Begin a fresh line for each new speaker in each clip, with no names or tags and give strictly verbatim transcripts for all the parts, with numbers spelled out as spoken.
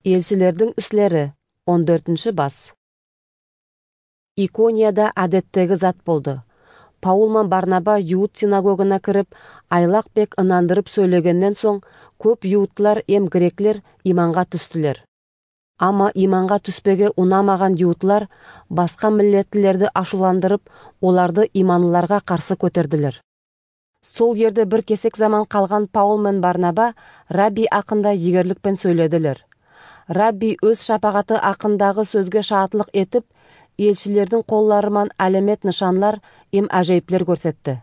Elçilerдің іслері он төртінші бас. Иконияда әдеттегі зат болды. Паул мен Барнаба Юут синагогына кіріп, айлақ бек ынандырып сөйлегеннен соң, көп юутлар ем греклер иманға түстілер. Ама иманға түспеге унамаған юутлар басқа миллетлерді ашуландырып, оларды иманлыларға қарсы көтерділер. Сол ерде бір кесек заман қалған Паул мен Барнаба Рабби ақында егерлікпен сөйледілер. Рабби өз шапағаты ақындағы сөзге шаатылық етіп, елшілердің қолларымен әлемет нышанлар ем әжейіплер көрсетті.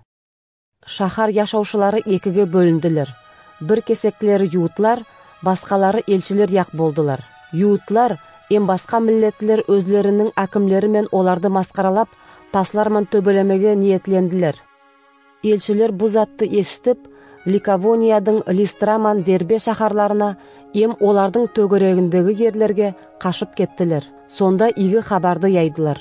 Шахар яшаушылары екіге бөлінділер. Бір кесектері юутлар, басқалары елшілер яқ болдылар. Юутлар ем басқа миллетлер өзлерінің әкімлері мен оларды масқаралап, таслармен төбелемеге ниетленділер. Елшілер бұ затты естіп, Ликавониядың Листраман Дербе шахарларына ем олардың төгірегіндегі ерлерге қашып кеттілер. Сонда игі хабарды яйдылар.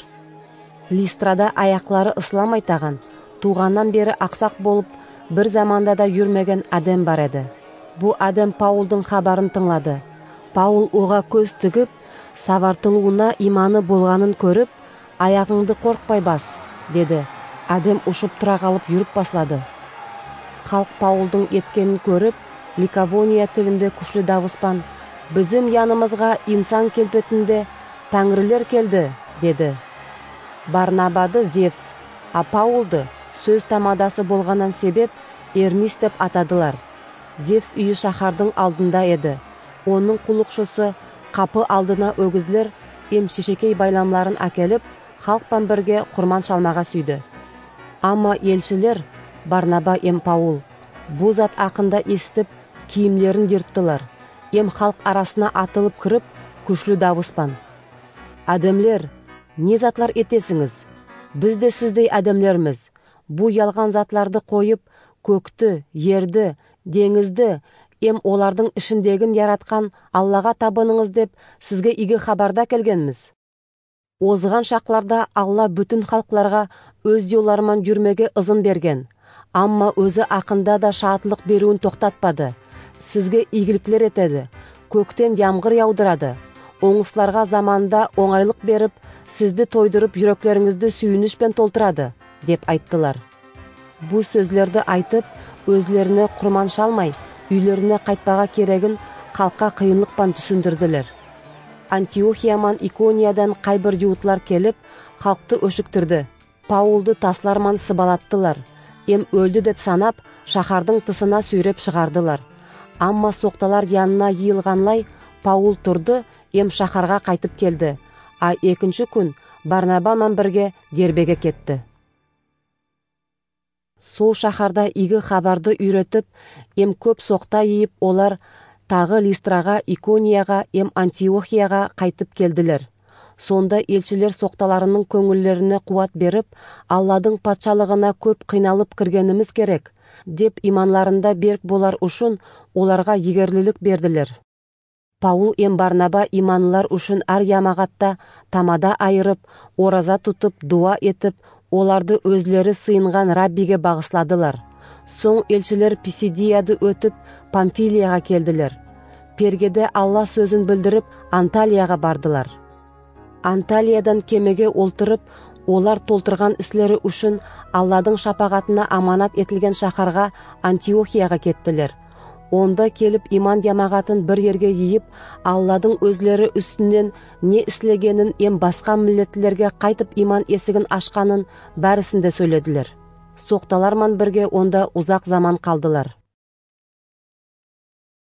Листрада аяқлары ислам айтаған, туғаннан бері ақсақ болып, бір заманда да жүрмеген әдем бар еді. Бұ әдем Паулдың хабарын тыңлады. Паул оға көз тігіп, савартылуына иманы болғанын көріп, аяғыңды қорқпай бас, деді. Әдем ұшып тұра қалып жүріп баслады. Халық Паулдың еткенін көріп, Ликавония тілінде күшлі дауыспан, «Бізім янымызға инсан келбетінде тәңірлер келді», деді. Барнабады Зевс, а Паулды сөз тамадасы болғанан себеп Эрмис деп атадылар. Зевс үйі шахардың алдында еді. Оның құлықшысы қапы алдына өгізлер ем шешекей байламларын әкеліп, халықпен бірге құрман шалмаға сүйді. Ама елшілер, Барнаба ем Паул, бұ зат ақында естіп, киімлерін дирттылар. Ем халық арасына атылып кіріп, күшлі дауыспан. «Әдемлер, не затлар етесіңіз? Біз де сіздей әдемлерміз. Бұ ялған затларды қойып, көкті, ерді, деңізді, ем олардың ішіндегін яратқан Аллаға табыныңыз деп сізге игі хабарда келгенміз. Озған шақларда Алла бүтін халықларға өз жоларымен жүрмеге ызын берген. Амма өзі ақында да шаатылық беруін тоқтатпады. Сізге игіліктер етеді, көктен ямғыр яудырады. Оңысларға заманда оңайлық беріп, сізді тойдырып жүректеріңізді сүйінішпен толтырады, деп айттылар. Бұ сөзлерді айтып, өзлеріне құрман шалмай, үйлеріне қайтпаға керегін халыққа қиынлықпан түсіндірділер. Антиохияман Икониядан қайбір юутлар келіп, халықты өшіктірді. Паулды тасларман сыбалаттылар. Ем өлді деп санап, шахардың тысына сүйреп шығардылар. Амма соқталар янына йылғанлай, Паул тұрды, ем шахарға қайтып келді. А екінші күн Барнаба мен бірге Дербеге кетті. Сол шахарда игі хабарды үйретіп, ем көп соқта ейіп, олар тағы Листраға, Иконияға, ем Антиохияға қайтып келділер. Сонда елшілер соқталарының көңіллеріне қуат беріп, Алладың патшалығына көп қиналып кіргеніміз керек, деп иманларында берік болар үшін оларға егерлілік берділер. Паул ем Барнаба иманлылар үшін әр ямағатта тамада айырып, ораза тұтып, дуа етіп, оларды өзлері сыйынған Раббиге бағысладылар. Соң елшілер Писидияды өтіп, Памфилияға келділер. Пергеде Алла сөзін білдіріп, Анталияға бардылар. Анталиядан кемеге олтырып, олар толтырған іслері үшін Алладың шапағатына аманат етілген шахарға Антиохияға кеттілер. Онда келіп иман ямағатын бір ерге ейіп, Алладың өзлері үстінен не іслегенін ем басқа миллетлерге қайтып иман есігін ашқанын бәрісінде сөйледілер. Соқталарман бірге онда ұзақ заман қалдылар.